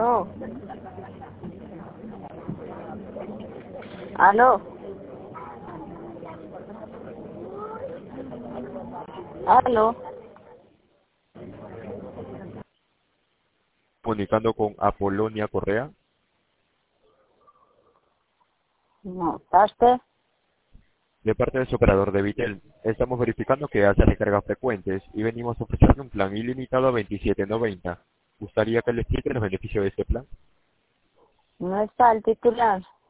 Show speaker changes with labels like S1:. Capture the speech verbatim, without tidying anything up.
S1: Aló. Aló. Aló.
S2: Comunicando con Apolonia Correa.
S1: No, ¿está usted?
S2: De parte de su operador de Vitel, estamos verificando que hace recargas frecuentes y venimos a ofrecerle un plan ilimitado a veintisiete noventa. ¿Gustaría que le explique los beneficios de este plan?
S1: No está el titular.